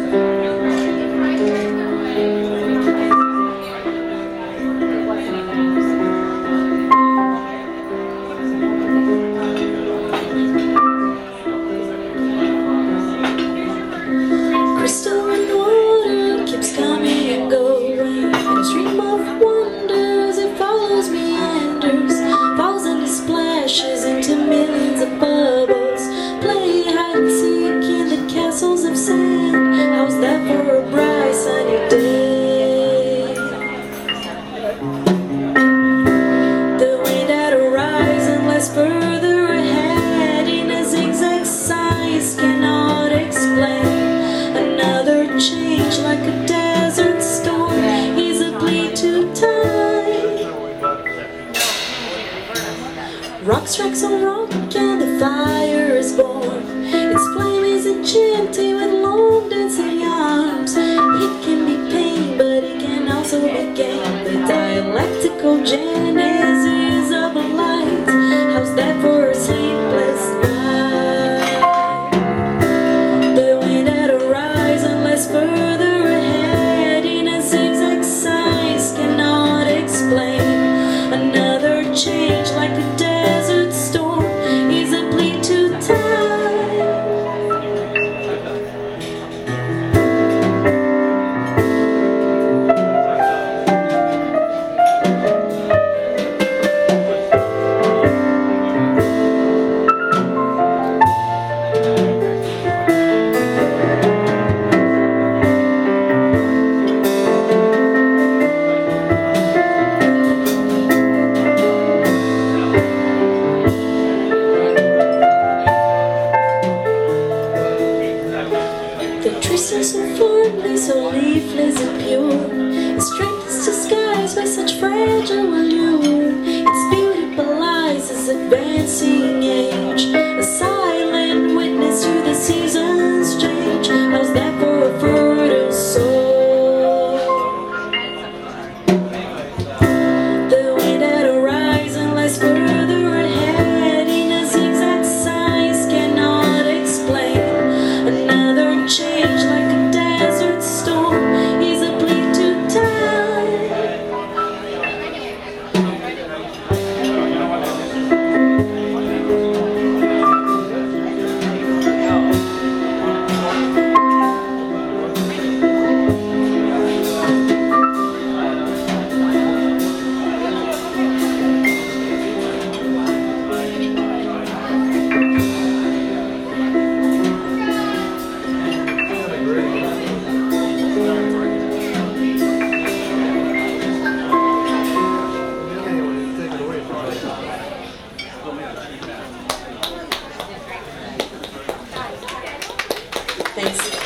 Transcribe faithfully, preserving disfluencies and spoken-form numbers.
Rock strikes on rock and the fire is born. Its flame is enchanting with long dancing arms. It can be pain, but it can also be gain. The dialectical genesis of a light. How's that for a sleepless night? The wind at a rise unless further ahead in a zigzag size cannot explain. Another change like a desert storm is a plea to time. The trees are so firmly, so leafless and pure. Its strength is disguised by such fragile allure. Its beauty belies its advancing age, a silent witness to the seasons change. How's that for a fertile soul? The wind at a rise unless further ahead in a zigzag size cannot explain. Another change like a desert storm is a plea to time. Thanks.